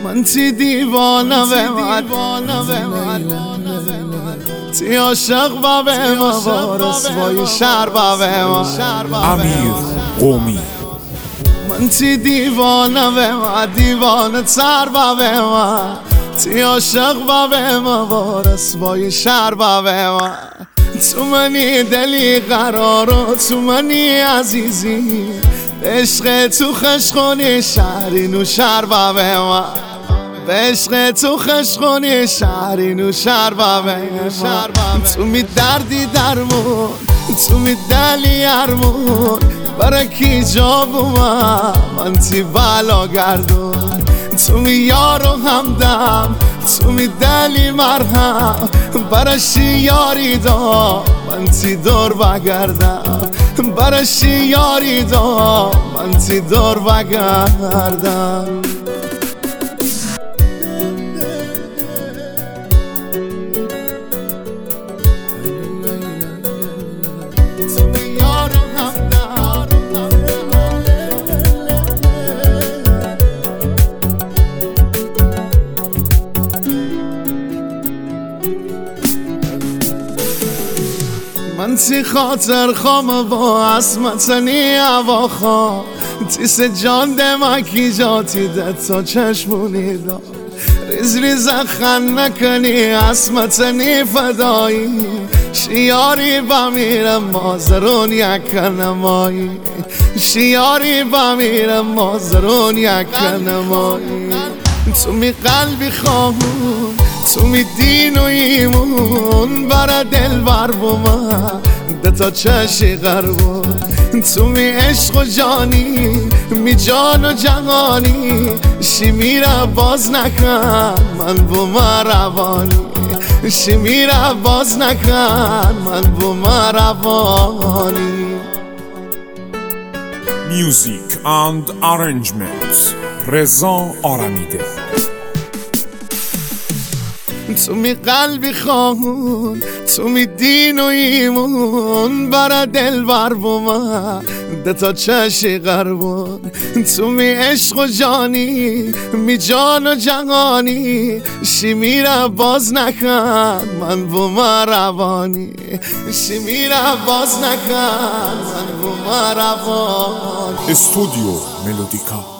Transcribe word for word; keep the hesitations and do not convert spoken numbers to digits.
من تی دیوانه و تی عاشق و به ما وارس وای شر و به ما امیر قومی. من تی دیوانه و دیوانه تر و به ما تی عاشق و به ما وارس وای شر و به ما تو منی دلی قرار و تو منی عزیزی عشق تو خشخونی شهری نو شر و به ما عشق تو خشخونی شهری نو شر و به ما تو می دردی درمون تو می دلی ارمون برای کی جا بوما من تی بلا گردون تو می یار و همدم تو می دلی مرهم برشی یاری دا من تی دور بگردم برشی یاری دا من تی دور بگردم من تی خاطر خام با اسمتنی هوا خواه تی سه جان دمکی جاتی ده تا چشمونی دا ریز ریز خن نکنی اسمتنی فدایی شیاری بمیرم مازرون یک نمایی شیاری بمیرم مازرون یک نمایی تو می قلبی خواهون تو می دین و ایمون برا دل بر بوما دتا چشی غربون تو می عشق و جانی می جان و جهانی شی میره باز نکن من بوما روانی شی میره باز نکن من بوما روانی. Music and arrangements رضا آرمیده. تو می قلبی خواهون تو می دین و ایمون برا دل بر بوما دتا چشی غربون تو می عشق و جانی می جان و جهانی شی میره باز نکن من بوما روانی شی میره باز نکن من بوما روانی. استودیو ملودیکا.